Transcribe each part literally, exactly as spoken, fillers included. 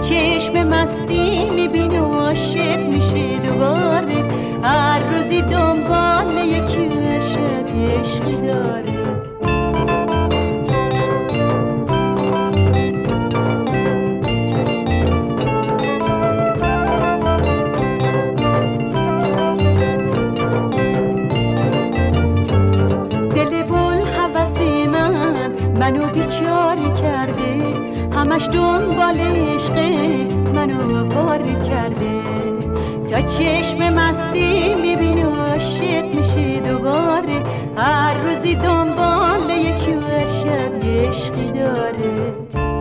چشم مستی میبینه و عاشق میشه دوباره، هر روزی دنبال یکی شب عشقی داره. دل بول هوسی من منو بیچاره کرده، همش دنبال عشقه منو واره کرده. تا چشم مستی میبینه و عاشق میشه دوباره، هر روزی دنبال یکی و هر شب عشقی داره.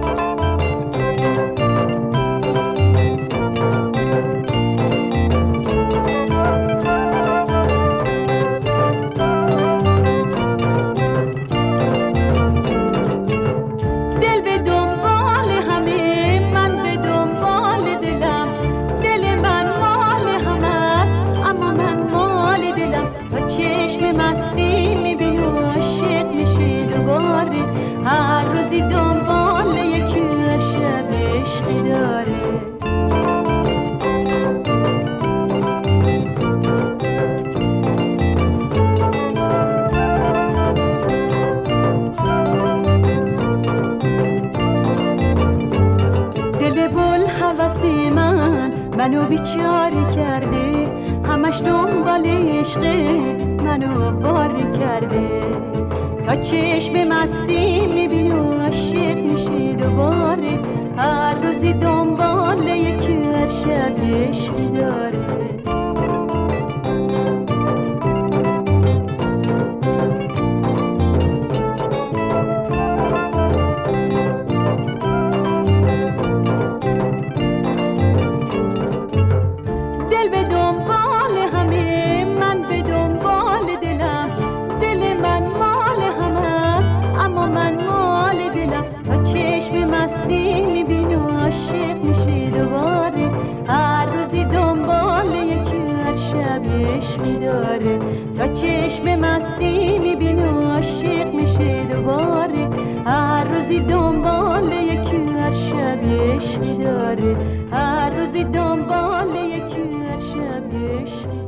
مستی میبینه و عاشق میشه دوباره، هر روزی دنبال یکی و شب عشقی داره. دل بل هوسی من منو بیچاره کرده، همش دنبال عشقه منو بار کرده. تا چشم مستی میبینه و عاشق میشه دوباره، هر روزی دنبال یکی و هر شب عشقی داره. دل به دنبال همه، من به دنبال دلم، دل من مال همه است اما من مال دلم. تا چشم مستی میبینه و عاشق میشه دوباره، هر روزی دنبال یکی و هر شب عشقی داره. تا چشم مستی میبینه و عاشق میشه دوباره، هر روزی دنبال یکی و هر شب عشقی داره. هر روزی دنبال یکی و هر شب عشقی